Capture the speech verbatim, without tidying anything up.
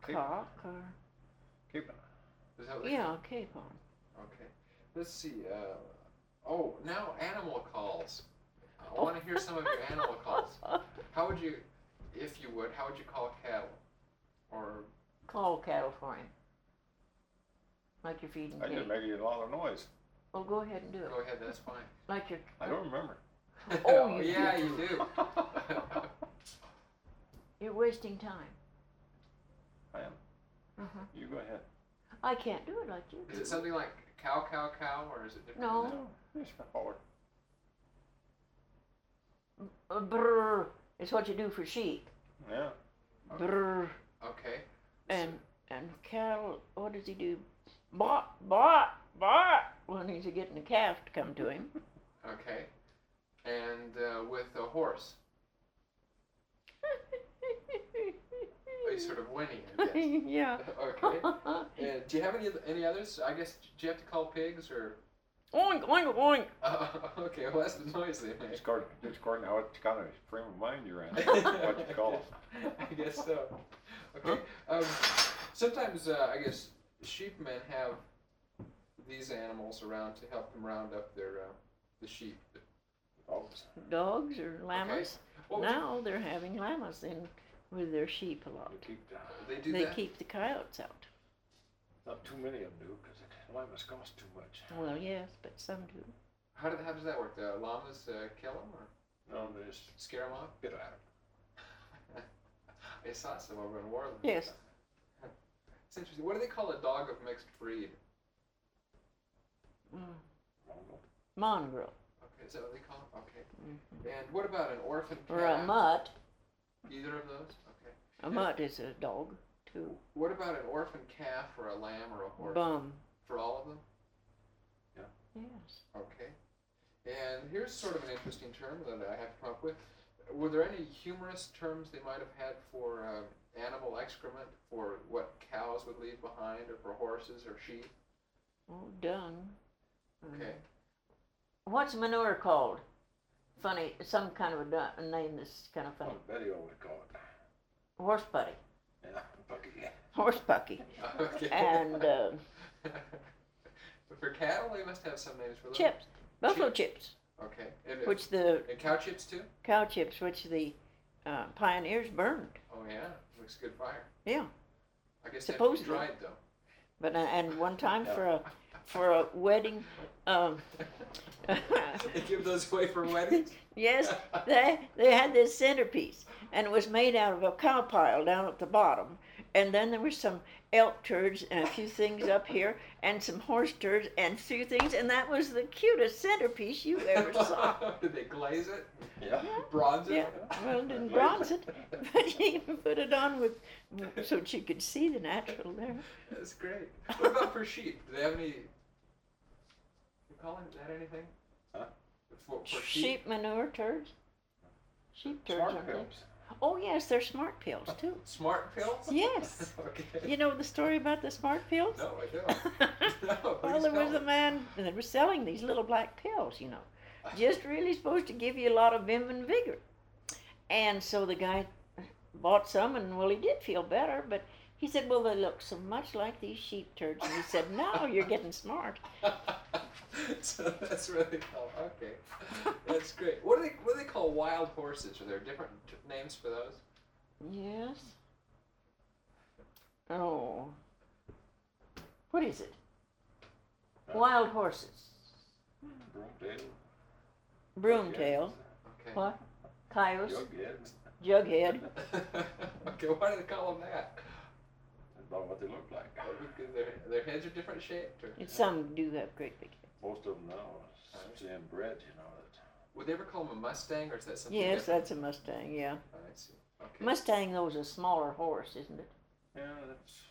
cock or capon. Is that what yeah, capon. Okay. Let's see. Uh, oh, now animal calls. I want to hear some of your animal calls. How would you, if you would, how would you call cattle? Or Call cattle for him. Like you're feeding I cake. just make a lot of noise. Well, go ahead and do it. go ahead, that's fine. Like you're. I don't remember. Oh, you yeah, do. you do. You're wasting time. I am. Uh-huh. You go ahead. I can't do it like you. Is it something like cow, cow, cow, or is it different? No. than that? No, just holler. Uh, brr. It's what you do for sheep. Yeah. Brr. Okay. And and cattle, what does he do? Bot, bot, bot. When he's getting a calf to come to him. Okay. And uh, with a horse, oh, he's sort of winning, I guess. Yeah. Okay. And do you have any oth- any others? I guess do you have to call pigs or? Oink, oink, oink. Uh, okay, well that's the noise they make. Just according, just according to what kind of frame of mind you're in. What you call it. I guess so. Okay. Um, sometimes uh, I guess sheepmen have these animals around to help them round up their uh, the sheep. Dogs. Dogs or llamas. What would you- Now they're having llamas in with their sheep a lot. They keep the, they do They that. keep the coyotes out. not too many of them do because the llamas cost too much. Well, yes, but some do. How, do, how does that work? The llamas uh, kill them or No, they just scare them off? get at them. I saw some over in Warland. Yes. It's interesting. What do they call a dog of mixed breed? Mm. Mongrel. Mongrel. Okay, is that what they call it? Okay. Mm-hmm. And what about an orphan cat? Or a mutt. Either of those? Okay. A mutt is a dog, too. What about an orphan calf or a lamb or a horse? Bum. For all of them? Yes. Okay. And here's sort of an interesting term that I have to come up with. Were there any humorous terms they might have had for uh, animal excrement, for what cows would leave behind, or for horses or sheep? Oh, dung. Okay. What's manure called? Funny, some kind of a, du- a name that's kind of funny. Oh, Betty always call it. Horse putty. Yeah, Bucky. Horse pucky. Okay. And uh, But for cattle, they must have some names for them. chips. Buffalo chips. Okay. And, Which the and cow chips too? cow chips, which the uh, pioneers burned. Oh yeah, looks good fire. Yeah. I guess they have to be Supposedly. dried though. But uh, and one time for a for a wedding, um, They give those away for weddings? yes, they they had this centerpiece, and it was made out of a cow pile down at the bottom, and then there was some elk turds and a few things up here, and some horse turds and a few things, and that was the cutest centerpiece you ever saw. Did they glaze it? Yeah. Bronze it? Yeah, well, didn't bronze it, but you put it on with so that you could see the natural there. That's great. What about for sheep? Do they have any? You call it that anything? Huh? For, for sheep? Sheep manure turds. Sheep turds. Smart aren't they? pills. Oh yes, they're smart pills too. Smart pills? Yes. Okay. You know the story about the smart pills? No, I don't. No, Well, please there tell was a me. man that was selling these little black pills, you know, just really supposed to give you a lot of vim and vigor. And so the guy bought some, and well, he did feel better, but he said, well, they look so much like these sheep turds. And he said, no, you're getting smart. So that's what they call. Okay, that's great. What do they what do they call wild horses? Are there different t- names for those? Yes. Oh. What is it? Wild horses. Broomtail. Broomtail. Okay. What? Coyotes. Jugheads. Jughead. Okay, why do they call them that? That's not what they look like. Oh, because their their heads are different shaped, or And some do have great big heads. Most of them now, it's inbred, you know. That would they ever call them a Mustang, or is that something Yes, different? that's a Mustang, yeah. I see. Okay. Mustang, though, is a smaller horse, isn't it? yeah, that's